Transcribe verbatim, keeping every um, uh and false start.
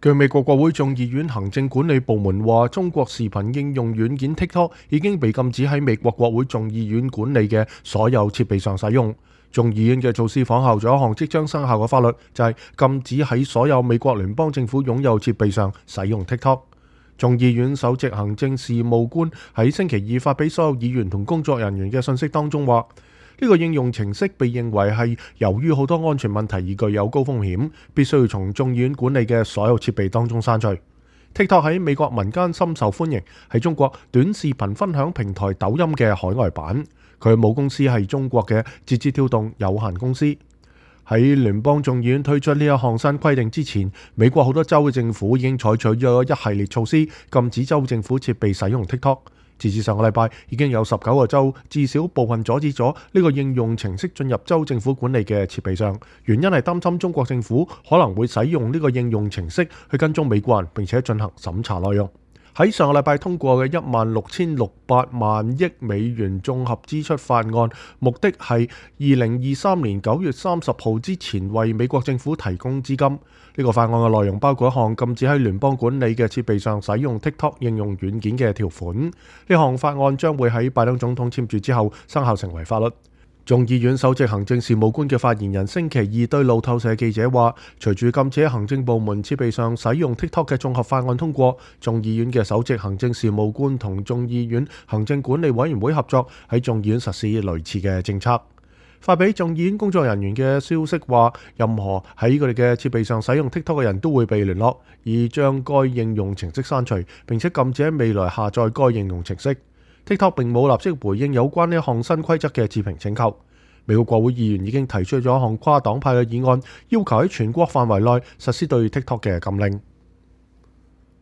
據美國國會眾議院行政管理部門話，中國視頻應用軟件 TikTok 已經被禁止喺美國國會眾議院管理嘅所有設備上使用。眾議院嘅措施仿效咗一項即將生效嘅法律，就係禁止喺所有美國聯邦政府擁有設備上使用 TikTok。眾議院首席行政事務官喺星期二發俾所有議員同工作人員嘅信息當中話，呢個應用程式被認為係由於好多安全問題而具有高風險，必須要從眾議院管理嘅所有設備當中刪除。TikTok 喺美國民間深受歡迎，係中國短視頻分享平台抖音嘅海外版。佢母公司係中國嘅字節跳動有限公司。喺聯邦眾議院推出呢一項新規定之前，美國好多州嘅政府已經採取咗一系列措施，禁止州政府設備使用 TikTok。截至上個禮拜，已經有十九個州至少部分阻止咗呢個應用程式進入州政府管理嘅設備上，原因係擔心中國政府可能會使用呢個應用程式去跟蹤美國人，並且進行審查內容。喺上個禮拜通過嘅一萬六千六百萬億美元綜合支出法案，目的係二零二三年九月三十號之前為美國政府提供資金。呢個法案嘅內容包括一項禁止喺聯邦管理嘅設備上使用 TikTok 應用軟件嘅條款。呢項法案將會喺拜登總統簽署之後生效成為法律。眾議院首席行政事務官嘅發言人星期二對路透社記者話，隨住禁止喺行政部門設備上使用 TikTok 嘅綜合法案通過，眾議院嘅首席行政事務官同眾議院行政管理委員會合作喺眾議院實施類似嘅政策。發俾眾議院工作人員嘅消息話，任何喺佢哋嘅設備上使用 TikTok 嘅人都會被聯絡，以將該應用程式刪除，並且禁止喺未來下載該應用程式。TikTok 並冇立即回應有關呢項新規則嘅置評請求。美國國會議員已經提出咗一項跨黨派嘅議案，要求喺全國範圍內實施對 TikTok 嘅禁令。